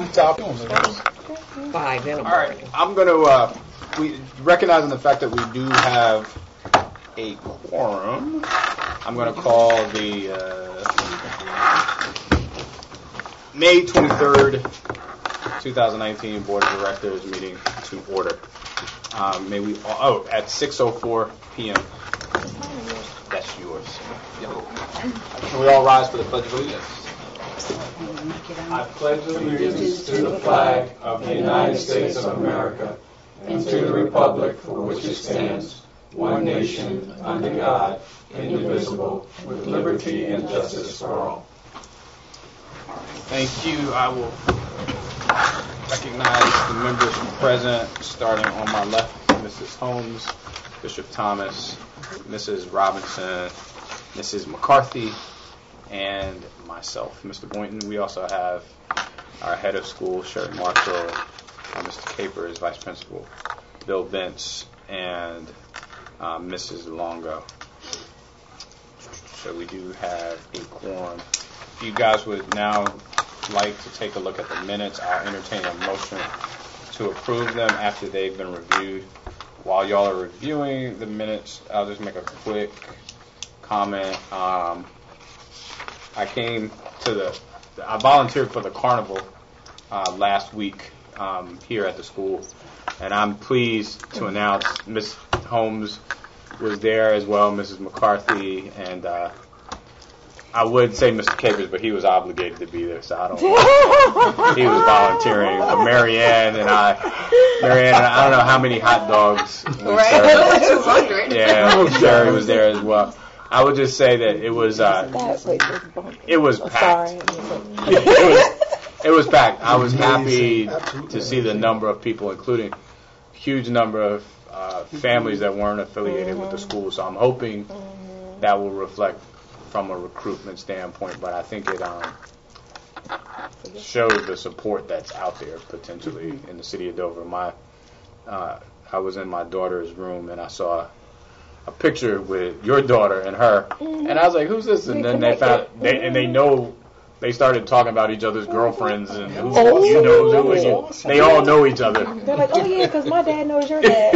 5 in a All right, I'm going to, we recognizing the fact that we do have a quorum, I'm going to call the May 23rd, 2019 Board of Directors meeting to order. May we all, at 6:04 p.m. That's yours. Can we all rise for the Pledge of Allegiance? I pledge allegiance to the flag of the United States of America and to the republic for which it stands, one nation, under God, indivisible, with liberty and justice for all. Thank you. I will recognize the members present, starting on my left, Mrs. Holmes, Bishop Thomas, Mrs. Robinson, Mrs. McCarthy, and myself, Mr. Boynton. We also have our head of school, Sherry Marshall, Mr. Capers, Vice Principal, Bill Bentz, and Mrs. Longo. So we do have a quorum. If you guys would now like to take a look at the minutes, I'll entertain a motion to approve them after they've been reviewed. While y'all are reviewing the minutes, I'll just make a quick comment. I volunteered for the carnival last week here at the school, and I'm pleased to announce Ms. Holmes was there as well, Mrs. McCarthy, and I would say Mr. Capers, but he was obligated to be there, so I don't know. He was volunteering. But Marianne and I don't know how many hot dogs we served. 200. Yeah, Sherry was there as well. I would just say that it was packed. It was packed. I was happy to see the number of people, including a huge number of families that weren't affiliated with the school. So I'm hoping that will reflect from a recruitment standpoint, but I think it showed the support that's out there potentially in the city of Dover. I was in my daughter's room and I saw a picture with your daughter and her, and I was like, "Who's this?" And then they started talking about each other's girlfriends and who you know who, and they all know each other. They're like, "Oh yeah, because my dad knows your dad."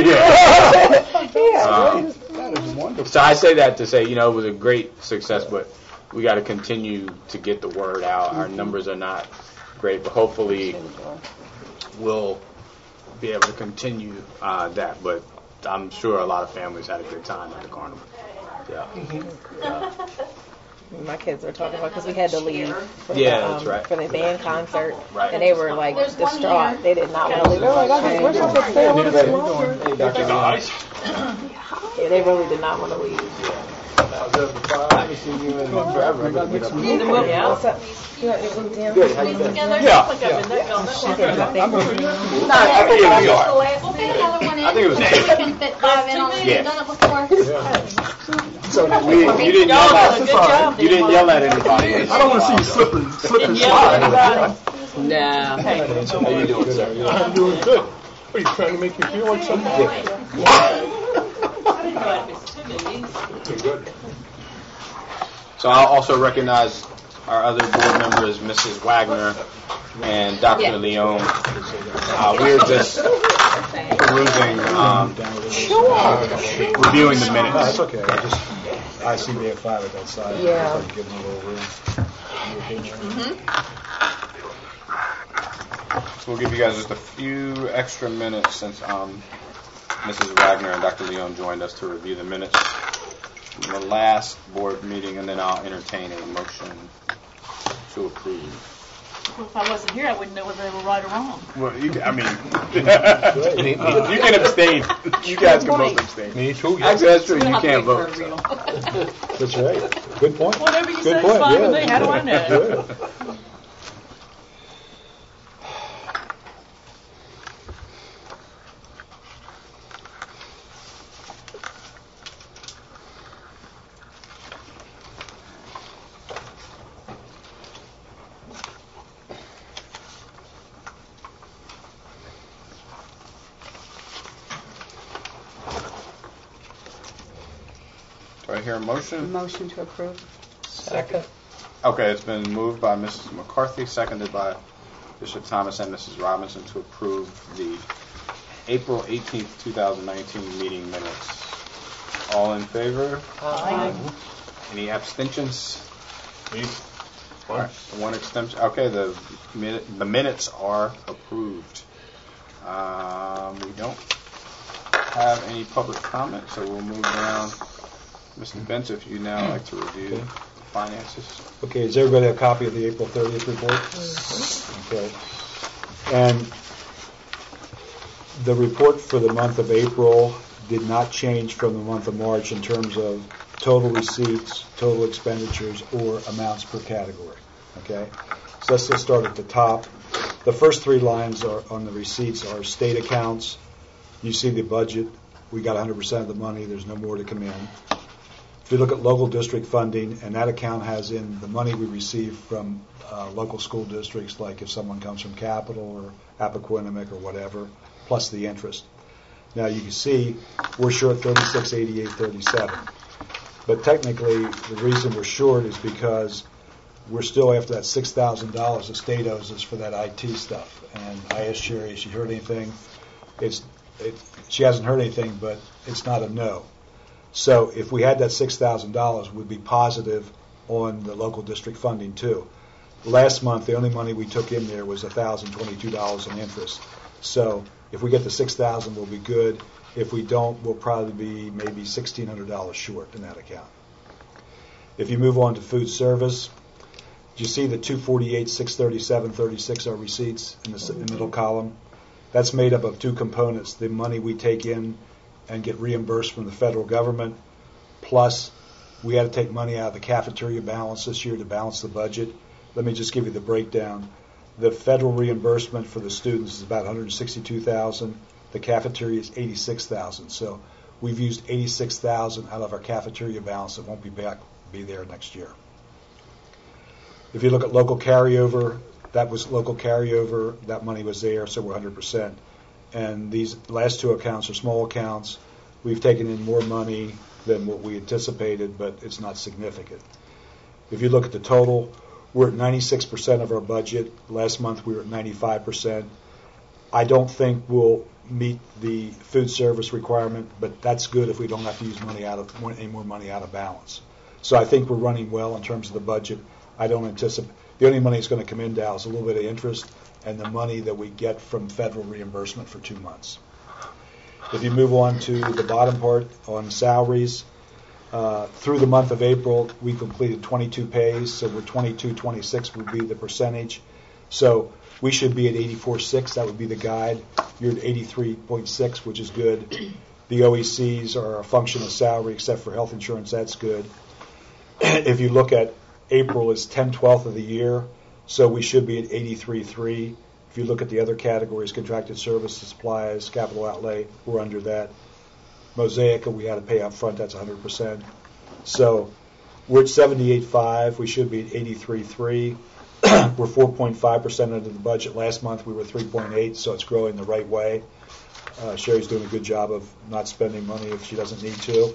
Yeah. So I say that to say, it was a great success, but we got to continue to get the word out. Our numbers are not great, but hopefully we'll be able to continue that. But I'm sure a lot of families had a good time at the carnival. Yeah. My kids were talking about because we had to leave for, that's right. for the band concert, Right. and they were like distraught. They did not want to leave. They were like, "I wish I could stay a little bit longer." Yeah, they really did not want to leave. I haven't seen you in forever. Yeah. What's up? You want your glue down? Good. How you doing? Together? Yeah. Like I've been that gone that long. I think we are. We'll fit another one in. I think it was We can fit 5 in on it. Yeah. We've done it before. So you didn't yell at Good job. you didn't yell at anybody. I don't want to see you slip and Didn't yell slide. at anybody. No. How you doing, sir? I'm doing good. What, are you trying to make me feel like something? So I'll also recognize our other board members, Mrs. Wagner and Dr. Leon. We're just perusing, reviewing the minutes. That's okay. I see we have 5 at that side. Yeah. So give them a little room. So we'll give you guys just a few extra minutes since Mrs. Wagner and Dr. Leon joined us to review the minutes from the last board meeting, and then I'll entertain a motion to approve. Well, if I wasn't here, I wouldn't know whether they were right or wrong. Well, you can abstain. You guys can both abstain. Me too. Yeah. Actually, that's true. We don't You have to can't wait vote. for a So. That's right. Good point. Whatever you Good say is point. fine with Yeah. me. How do I know? Good. Do I hear a motion? Motion to approve. Second. Okay, it's been moved by Mrs. McCarthy, seconded by Bishop Thomas and Mrs. Robinson to approve the April 18th, 2019 meeting minutes. All in favor? Aye. Any abstentions? Me? All right, one abstention. Okay, the minutes are approved. We don't have any public comment, so we'll move down. Mr. Benz, if you now like to review the finances. Okay, does everybody have a copy of the April 30th report? Okay. And the report for the month of April did not change from the month of March in terms of total receipts, total expenditures, or amounts per category. Okay? So let's just start at the top. The first three lines are on the receipts are state accounts. You see the budget. We got 100% of the money. There's no more to come in. If you look at local district funding, and that account has in the money we receive from local school districts, like if someone comes from Capital or Appoquinimink or whatever, plus the interest. Now you can see we're short $36,8837. But technically, the reason we're short is because we're still after that $6,000 the state owes us for that IT stuff. And I asked Sherry if she heard anything. She hasn't heard anything, but it's not a no. So if we had that $6,000, we'd be positive on the local district funding too. Last month, the only money we took in there was $1,022 in interest. So if we get the $6,000, we'll be good. If we don't, we'll probably be maybe $1,600 short in that account. If you move on to food service, do you see the 248, 637, 36 are receipts in the middle column? That's made up of two components: the money we take in and get reimbursed from the federal government, plus we had to take money out of the cafeteria balance this year to balance the budget. Let me just give you the breakdown. The federal reimbursement for the students is about $162,000. The cafeteria is $86,000. So we've used $86,000 out of our cafeteria balance that won't be there next year. If you look at local carryover, that was local carryover. That money was there, so we're 100%. And these last two accounts are small accounts. We've taken in more money than what we anticipated, but it's not significant. If you look at the total, we're at 96% of our budget. Last month we were at 95%. I don't think we'll meet the food service requirement, but that's good if we don't have to use any more money out of balance. So I think we're running well in terms of the budget. I don't anticipate. The only money that's going to come in now is a little bit of interest and the money that we get from federal reimbursement for 2 months. If you move on to the bottom part on salaries, through the month of April, we completed 22 pays, so we're 22.26 would be the percentage. So we should be at 84.6. That would be the guide. You're at 83.6, which is good. The OECs are a function of salary, except for health insurance. That's good. If you look at April is 10/12 of the year, so we should be at 83.3. If you look at the other categories, contracted services, supplies, capital outlay, we're under that. Mosaic, we had to pay up front, that's 100%. So we're at 78.5. We should be at 83.3. We're 4.5% under the budget. Last month we were 3.8, so it's growing the right way. Sherry's doing a good job of not spending money if she doesn't need to.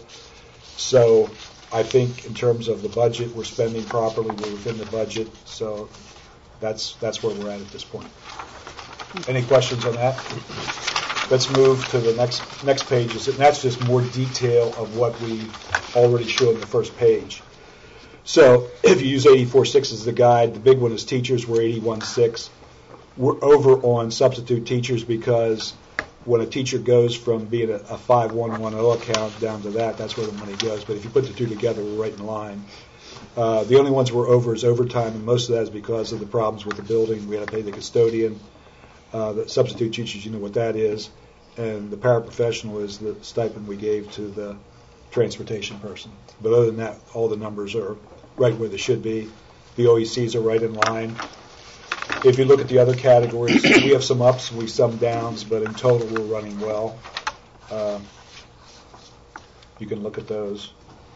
So I think in terms of the budget, we're spending properly. We're within the budget, so that's where we're at this point. Any questions on that? Let's move to the next page. And that's just more detail of what we already showed in the first page. So if you use 84.6 as the guide, the big one is teachers. We're 81.6. We're over on substitute teachers because when a teacher goes from being a 5110 account down to that's where the money goes. But if you put the two together, we're right in line. The only ones we're over is overtime, and most of that is because of the problems with the building. We had to pay the custodian. The substitute teachers, you know what that is. And the paraprofessional is the stipend we gave to the transportation person. But other than that, all the numbers are right where they should be. The OECs are right in line. If you look at the other categories, we have some ups, we have some downs, but in total we're running well. You can look at those.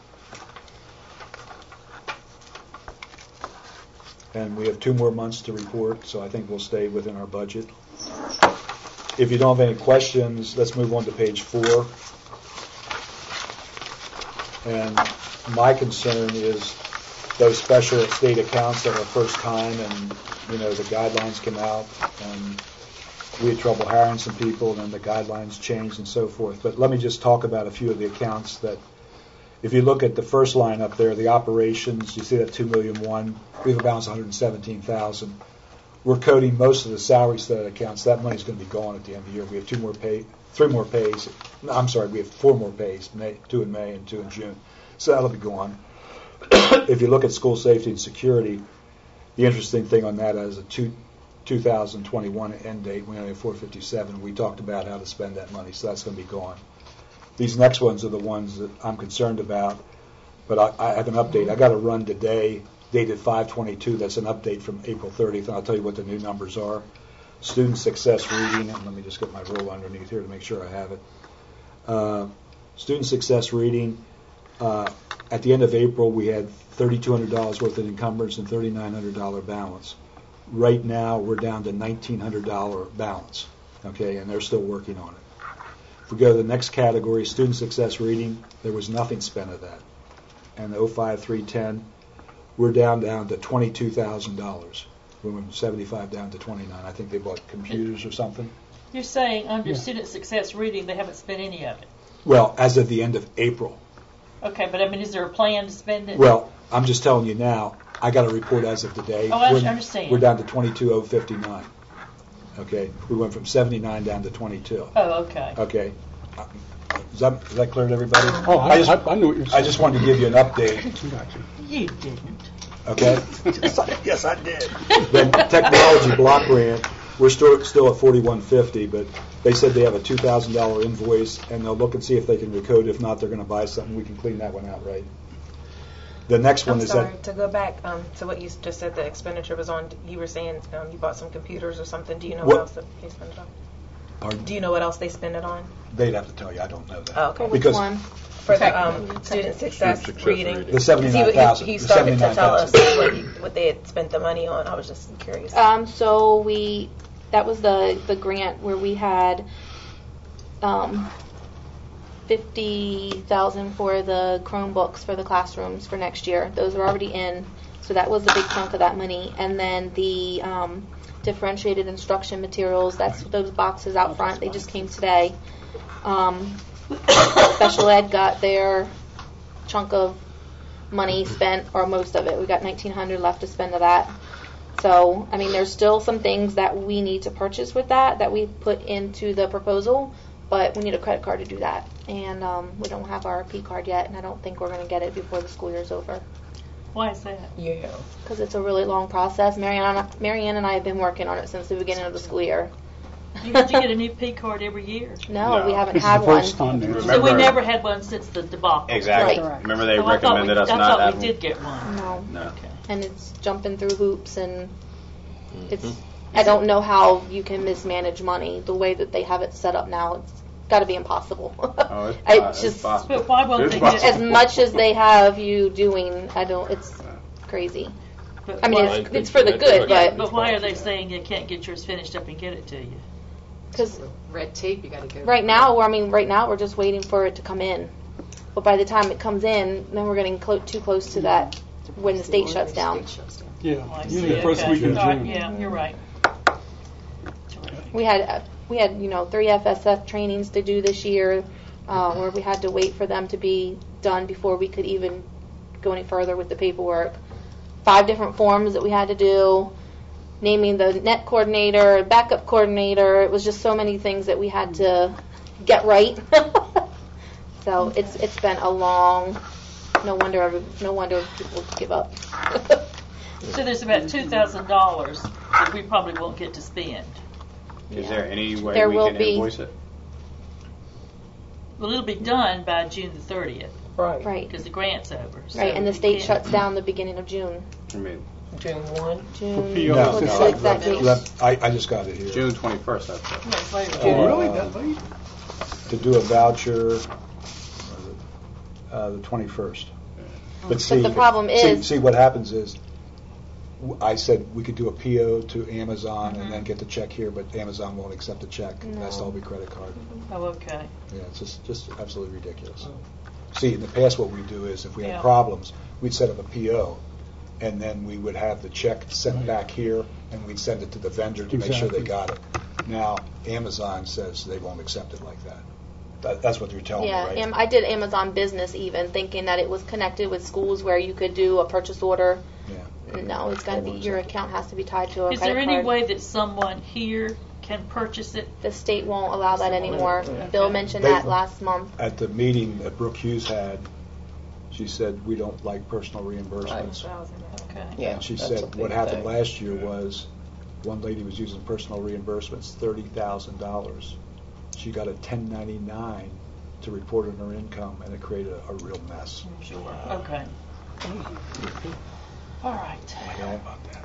And we have 2 more months to report, so I think we'll stay within our budget. If you don't have any questions, let's move on to page 4. And my concern is those special state accounts that are first time, and the guidelines came out, and we had trouble hiring some people, and then the guidelines changed and so forth. But let me just talk about a few of the accounts that, if you look at the first line up there, the operations, you see that $2,000,001. We have a balance of $117,000. We're coding most of the salaries to that accounts. That money's going to be gone at the end of the year. We have 3 more pays. No, I'm sorry, we have 4 more pays, 2 in May and 2 in June. So that'll be gone. If you look at school safety and security, the interesting thing on that is a 2021 end date. We only have 457. We talked about how to spend that money, so that's going to be gone. These next ones are the ones that I'm concerned about, but I have an update. I got a run today, dated 5/22. That's an update from April 30th, and I'll tell you what the new numbers are. Student success reading, and let me just get my rule underneath here to make sure I have it. Student success reading, at the end of April, we had $3,200 worth of encumbrance and $3,900 balance. Right now, we're down to $1,900 balance, okay, and they're still working on it. If we go to the next category, student success reading, there was nothing spent of that. And the 05-310, we're down to $22,000. We went from 75 down to 29. I think they bought computers or something. You're saying under student success reading they haven't spent any of it. Well, as of the end of April. Okay, but is there a plan to spend it? Well, I'm just telling you now, I got a report as of today. Oh, I understand. We're down to 22,059. Okay, we went from 79 down to 22. Oh, okay. Okay, is that clear to everybody? Oh, I knew what you were saying. I just wanted to give you an update. Gotcha. You didn't. Okay. Yes, I did. Then technology block grant, we're still at 4150, but they said they have a $2,000 invoice, and they'll look and see if they can recode. If not, they're going to buy something. We can clean that one out, right? The next one is that. To go back to what you just said, the expenditure was on. You were saying you bought some computers or something. Do you know what else they spend it on? Pardon? Do you know what else they spend it on? They'd have to tell you. I don't know that. Oh, okay. Because Which one? For the student success reading. the 79,000. He started to tell us what they had spent the money on. I was just curious. So that was the grant where we had $50,000 for the Chromebooks for the classrooms for next year. Those are already in, so that was a big chunk of that money. And then the differentiated instruction materials, that's those boxes out front. They just came today. Special ed got their chunk of money spent, or most of it. We got $1,900 left to spend of that. So, there's still some things that we need to purchase with that we put into the proposal, but we need a credit card to do that. And we don't have our P card yet, and I don't think we're going to get it before the school year's over. Why is that? Yeah. Because it's a really long process. Marianne and I have been working on it since the beginning of the school year. You get a new P card every year. No, we haven't This is had the one. first time there. So we never had one since the debacle. Exactly. Right. Remember they Oh, I thought recommended us not I thought having. we did get one. No. No. Okay. And it's jumping through hoops, and it's. I don't know how you can mismanage money the way that they have it set up now. It's got to be impossible. Oh, It's just possible. But why won't It's they possible. get as much as they have you doing. It's crazy. But I mean, why- it's for the good, but But why are they saying you can't get yours finished up and get it to you? because Red tape, you got to go. right now we're just waiting for it to come in. But by the time it comes in, then we're getting too close to that when the state shuts down. Yeah, Oh, I usually see. the first Okay. week in All right, June. yeah, you're right. We had 3 FSF trainings to do this year, where we had to wait for them to be done before we could even go any further with the paperwork. 5 different forms that we had to do, naming the net coordinator, backup coordinator. It was just so many things that we had to get right. So it's been a long. No wonder people give up. So there's about $2,000 that we probably won't get to spend. Is there any way There we will can be. invoice it? Well, it'll be done by June the 30th Right. because the grant's over. So Right, and the we state can't- shuts down the beginning of June. I mean, June 1. June. PO. No, What's no, the exact date? I just got it here. June 21st, that's it. Yes, later. Oh, really? That late? To do a voucher, the 21st. But see, the problem is- see what happens is, I said we could do a PO to Amazon and then get the check here, but Amazon won't accept the check. It has to all be credit card. Oh, okay. Yeah, it's just absolutely ridiculous. See, in the past, what we do is if we Yeah. had problems, we'd set up a PO, and then we would have the check sent back here, and we'd send it to the vendor to make sure they got it. Now, Amazon says they won't accept it like that. That's what you're telling me, right? I did Amazon Business even, thinking that it was connected with schools where you could do a purchase order. Yeah. No, it's got to be, your account has to be tied to a Is credit there card. any way that someone here can purchase it? The state won't allow that anymore. Bill mentioned that last month. At the meeting that Brooke Hughes had, she said, we don't like personal reimbursements. Okay. Yeah, And she that's said a big what happened thing. last year was one lady was using personal reimbursements, $30,000. She got a 1099 to report on her income, and it created a real mess. I'm sure. Okay. All right. Okay?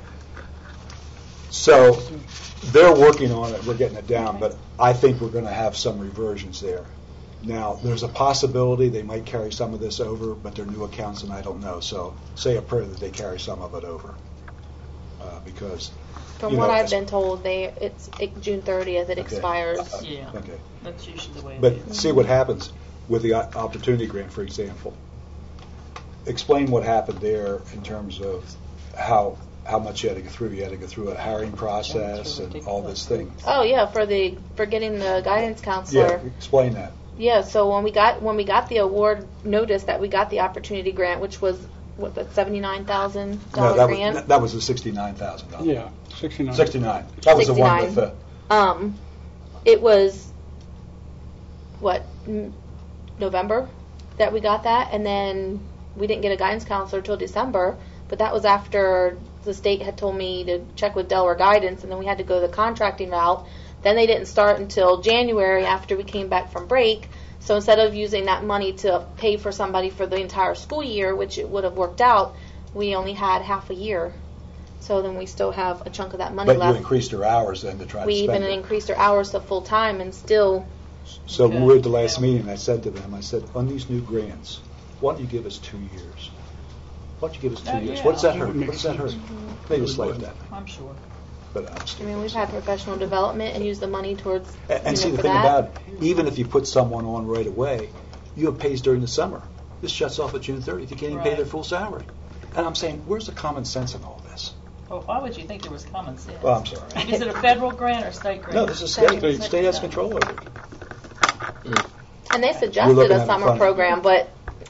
So they're working on it. We're getting it down, but I think we're going to have some reversions there. Now, there's a possibility they might carry some of this over, but they're new accounts, and I don't know. So say a prayer that they carry some of it over, because From you what know, I've it's- been told, it's June 30th. It expires. Yeah. Okay. That's usually the way it But is. see what happens with the opportunity grant, for example. Explain what happened there in terms of how much you had to go through. You had to go through a hiring process and all this thing. Oh yeah, for getting the guidance Yeah, counselor. explain that. Yeah, so when we got the award notice that we got the opportunity grant, which was what, the $79,000 No, grant. that was the $69,000. Yeah, 69. 69. That was the one 69. with the. It was November that we got that, and then we didn't get a guidance counselor till December. But that was after the state had told me to check with Delaware Guidance, and then we had to go the contracting route. Then they didn't start until January after we came back from break. So instead of using that money to pay for somebody for the entire school year, which it would have worked out, we only had half a year. So then we still have a chunk of that money But left. you increased her hours then to try We to spend even it. increased our hours to full time, and still. So when we were at the last meeting, I said to them, I said, on these new grants, why don't you give us 2 years? Why don't you give us 2 years? yeah. What's that hurt? What does that hurt? They just like that. I'm sure. But I mean, we've had professional development and used the money towards. And see, the for thing that. about it, even if you put someone on right away, you have pays during the summer. This shuts off at June 30th. You can't even pay Right. their full salary. And I'm saying, where's the common sense in all this? Well, why would you think there was common sense? Well, I'm sorry. Is it a federal grant or state grant? No, this is state. State. State has control over it. And they We're suggested looking at a it summer funny. program, but.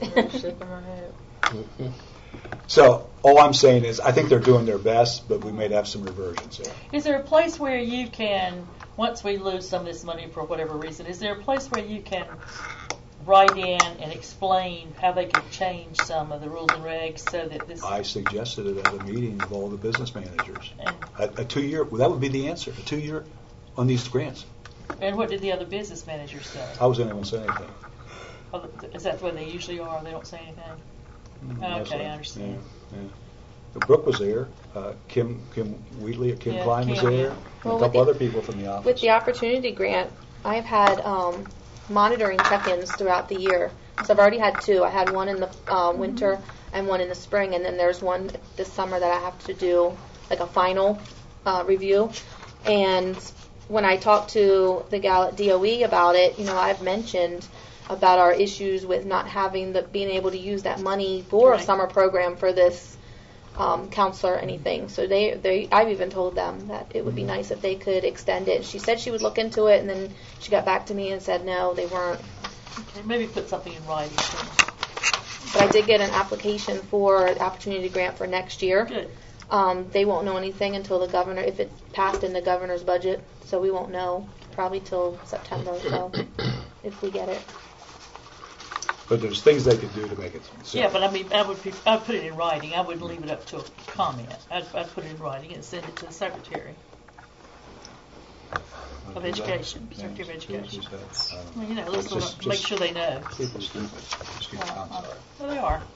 So all I'm saying is, I think they're doing their best, but we may have some reversions there. Is there a place where you can, once we lose some of this money for whatever reason, is there a place where you can write in and explain how they can change some of the rules and regs so that this... I suggested it at a meeting of all the business managers. And, A 2-year, well, that would be the answer, a 2-year on these grants. and what did the other business managers say? I wasn't going to say anything. Oh, is that the way they usually are? They don't say anything? That's Okay, right. I understand. Yeah, yeah. Brooke was there. Kim Wheatley, Kim Yeah, Klein was Kim, there. yeah. And Well, a with couple the- other people from the office. With the opportunity grant, I've had monitoring check-ins throughout the year. So I've already had 2. I had one in the winter and one in the spring, and then there's one this summer that I have to do, like a final review. And when I talked to the gal at DOE about it, I've mentioned about our issues with not being able to use that money for a Right. summer program for this counselor or anything. So I've even told them that it would be nice if they could extend it. She said she would look into it, and then she got back to me and said no, they weren't. Okay, maybe put something in writing. too. But I did get an application for an opportunity grant for next year. Good. They won't know anything until the governor, if it's passed in the governor's budget. So we won't know probably till September. So if we get it. But there's things they could do to make it simple. Yeah, but I mean, I'd put it in writing. I wouldn't leave it up to a comment. I'd put it in writing and send it to the secretary of Education, Secretary of Education. Well, let's Just- make sure they know. People stupid. Excuse me, I'm sorry. Well, they are.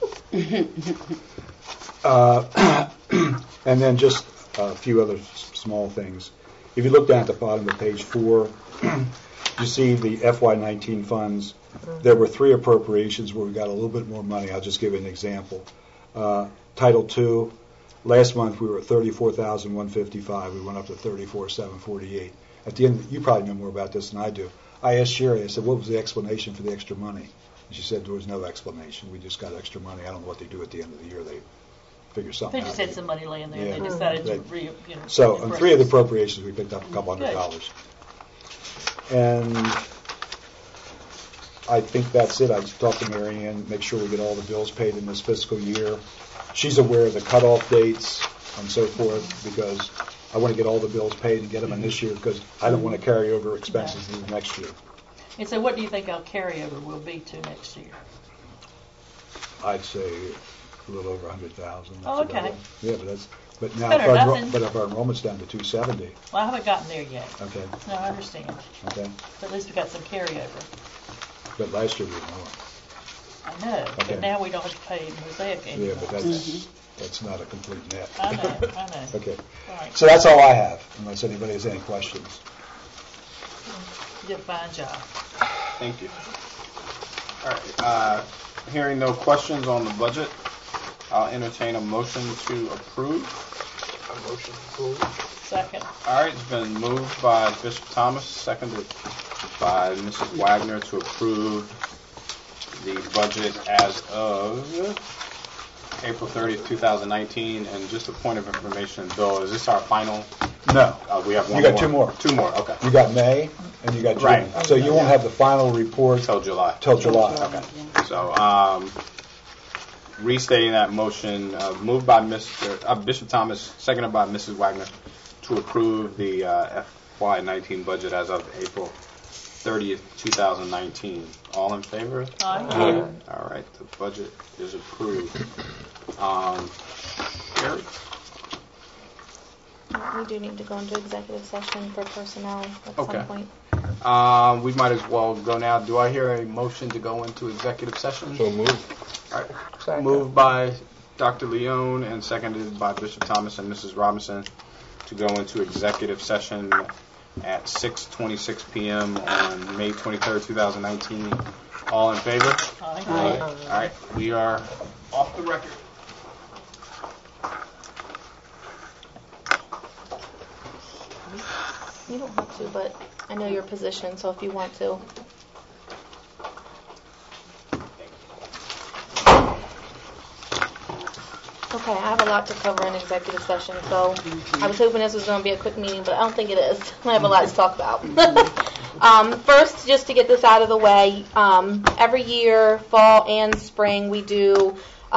And then just a few other small things. If you look down at the bottom of page 4, you see the FY19 funds. There were 3 appropriations where we got a little bit more money. I'll just give you an example. Title II, last month we were at $34,155. We went up to $34,748. At the end, you probably know more about this than I do. I asked Sherry, I said, what was the explanation for the extra money? And she said there was no explanation. We just got extra money. I don't know what they do at the end of the year. figure something They out. just had some money laying there, and Yeah. they decided to So on 3 of the appropriate. appropriations, we picked up a couple $100. And I think that's it. I talked to Mary Ann, make sure we get all the bills paid in this fiscal year. She's aware of the cutoff dates and so forth, because I want to get all the bills paid and get them in this year, because I don't want to carry over expenses into next year. And so what do you think our carryover will be to next year? I'd say a little over 100,000. Oh, okay. Yeah, but now Better nothing. if our enrollment's down to 270, Well, I haven't gotten there yet. okay, No, I understand. okay. But at least we got some carryover. But last year we had more. I know, Okay. but now we don't have to pay Mosaic Yeah, anymore. but that's not a complete net. I know. Okay. All right. So that's all I have, unless anybody has any questions. You did a fine job. Thank you. All right. Hearing no questions on the budget, I'll entertain a motion to approve. A motion approved. Second. All right, it's been moved by Bishop Thomas, seconded by Mrs. Wagner to approve the budget as of April 30th, 2019. And just a point of information, Bill, is this our final? No. We have one You got more. 2 more. 2 more, okay. You got May and you got June. Right. So you won't have the final report Till July. till July. Okay. So, restating that motion, moved by Mr. Bishop Thomas, seconded by Mrs. Wagner, to approve the FY19 budget as of April 30th, 2019. All in favor? Aye. All right, the budget is approved. Gary? We do need to go into executive session for personnel at Okay. some point. We might as well go now. Do I hear a motion to go into executive session? So moved. All right. Moved by Dr. Leone and seconded by Bishop Thomas and Mrs. Robinson to go into executive session at 6:26 p.m. on May 23rd, 2019. All in favor? Aye. All right. We are off the record. You don't have to, but I know your position, so if you want to. Okay, I have a lot to cover in executive session, so I was hoping this was going to be a quick meeting, but I don't think it is. I have a lot to talk about. First, just to get this out of the way, every year, fall and spring, we do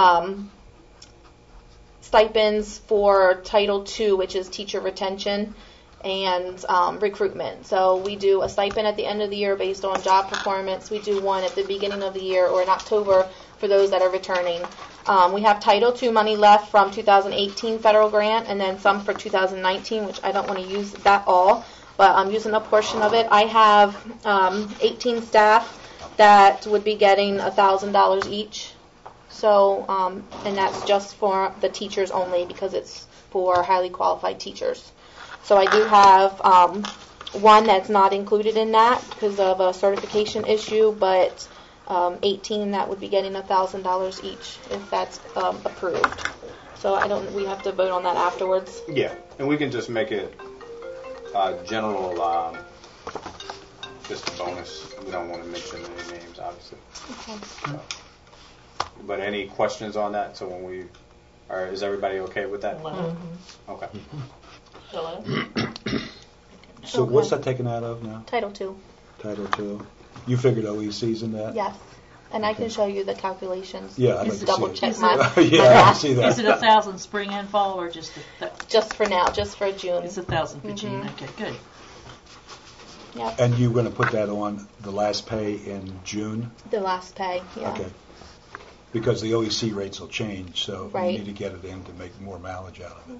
stipends for Title II, which is teacher retention and recruitment. So we do a stipend at the end of the year based on job performance. We do one at the beginning of the year or in October for those that are returning. We have Title II money left from 2018 federal grant and then some for 2019, which I don't want to use that all, but I'm using a portion of it. I have 18 staff that would be getting $1,000 each. So, and that's just for the teachers only because it's for highly qualified teachers. So I do have one that's not included in that because of a certification issue, but 18 that would be getting $1,000 each if that's approved. So we have to vote on that afterwards. Yeah, and we can just make it general, just a bonus. We don't want to mention any names, obviously. Okay. But any questions on that? So when is everybody okay with that? Hello. Okay. Hello. So Okay. what's that taken out of now? Title II. Title II. You figured OECs in that? Yes. And I can show you the calculations. Yeah, I'd like Is to it Double see check it. my Yeah, I math. see that. Is it 1,000 spring and fall, or just Just for now, just for June. it's 1,000 for June? Okay, good. Yep. And you're going to put that on the last pay in June? The last pay, yeah. Okay. Because the OEC rates will change, so Right. you need to get it in to make more mileage out of it.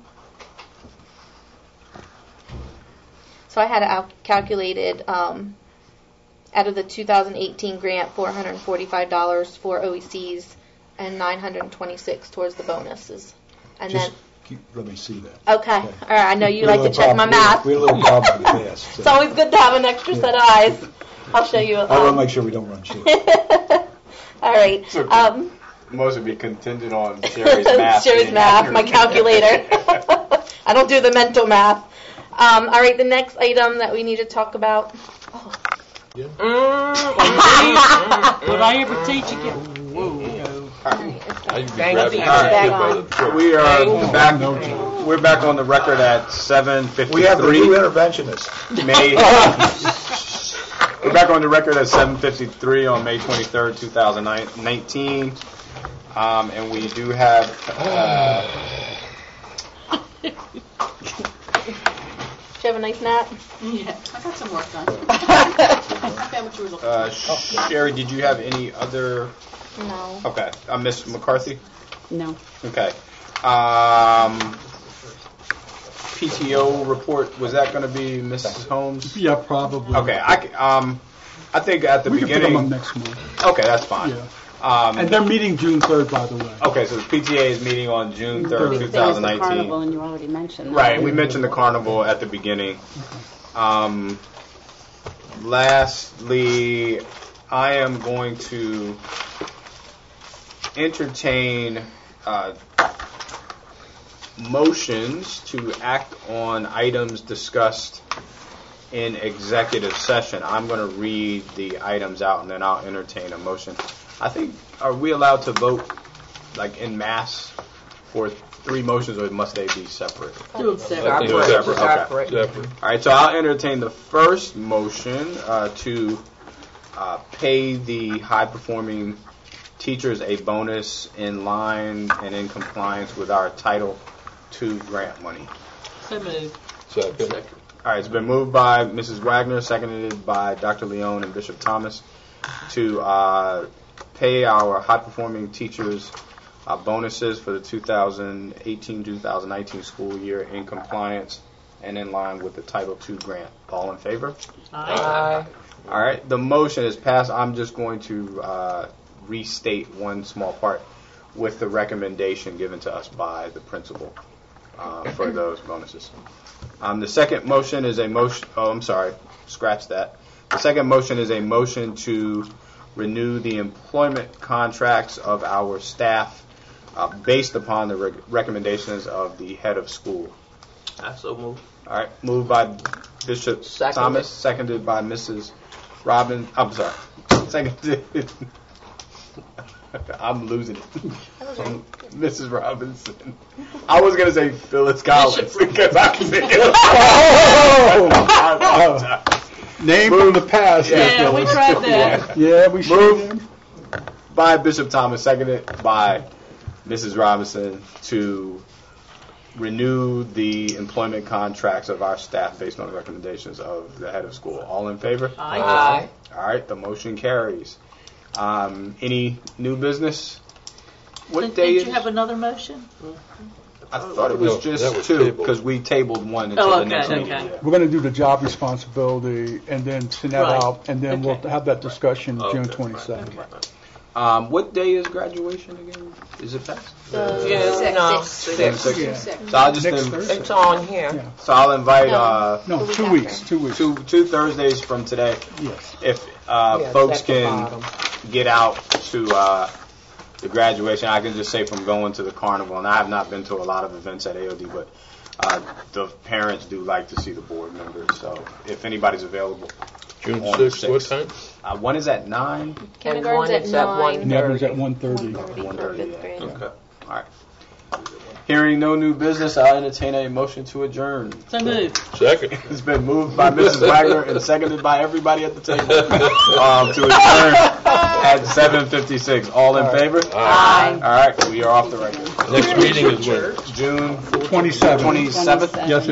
So I had it calculated out of the 2018 grant, $445 for OECs and $926 towards the bonuses. And Just let me see that. then, okay, all right. I know you We had like a to little check my problem- math. We had a little problem with this. It's always good to have an extra set of eyes. I'll show you. I want to make sure we don't run short. All right. It's okay. Most would be contingent on Sherry's math. Sherry's being math, my accurate. calculator. I don't do the mental math. All right, the next item that we need to talk about. Oh, Would I ever teach again? We are back. We're back on the record at 7:53. We have a new interventionist. We're back on the record at 7:53 on May 23rd, 2019, and we do have. Did you have a nice nap? Yeah, I got some work done. I found what you were looking for. Sherry, did you have any other? No. Okay, Miss McCarthy. No. Okay. PTO report, was that going to be Mrs. Holmes? Yeah, probably. Okay. I think at the We can put them beginning. on next month. Okay, that's fine. Yeah. And they're meeting June 3rd, by the way. Okay, so the PTA is meeting on June 3rd, Big thing is the 2019. carnival, and you already mentioned that. Right, we mentioned the carnival at the beginning. Lastly, I am going to entertain motions to act on items discussed in executive session. I'm going to read the items out, and then I'll entertain a motion. I think, are we allowed to vote like in mass for 3 motions, or must they be separate? Do them separate. Do it separate. Okay. All right, so I'll entertain the first motion to pay the high-performing teachers a bonus in line and in compliance with our Title II grant money. So moved. Second. All right, it's been moved by Mrs. Wagner, seconded by Dr. Leone and Bishop Thomas to pay our high-performing teachers bonuses for the 2018-2019 school year in compliance and in line with the Title II grant. All in favor? Aye. All right, the motion is passed. I'm just going to restate one small part with the recommendation given to us by the principal for those bonuses. The second motion is a motion. Oh, I'm sorry. Scratch that. The second motion is a motion to renew the employment contracts of our staff based upon the recommendations of the head of school. I so move. All right, moved by Bishop Thomas, seconded by Mrs. Robbins. I'm sorry, seconded. I'm losing it. Mrs. Robinson. I was going to say Phyllis Collins because I can think of Name from the past. Yeah, we tried that. Yeah, we should. Moved by Bishop Thomas, seconded by Mrs. Robinson to renew the employment contracts of our staff based on the recommendations of the head of school. All in favor? Aye. All right, the motion carries. Any new business? What day Did is? you have another motion? I thought it was No, that just was 2 tabled. because we tabled one until Oh, the next okay, meeting. okay. Yeah. We're going to do the job responsibility and then send that Right. out, and then we'll Okay. have that discussion June Okay. 22nd. What day is graduation again? Is it past? The June, no, sixth. June 6th. 6th. So I'll just Next Thursday. It's on here. Yeah. so I'll invite No, The week 2 after. weeks. 2 weeks. two Thursdays from today. Yes. If Yeah, folks it's at the can bottom. get out to the graduation, I can just say from going to the carnival, and I have not been to a lot of events at AOD, but the parents do like to see the board members. So if anybody's available, June on 6th, what 6th. time? One is at 9. Kindergarten's one at is at 9. And that one's at 1:30. 1:30 for 1:30, fifth grade. Okay. All right. Hearing no new business, I'll entertain a motion to adjourn. So moved. Second. It's been moved by Mrs. Wagner and seconded by everybody at the table to adjourn at 7:56. All in favor? Aye. All right, we are off the record. Next meeting is when? June 27th. 27th. Yes,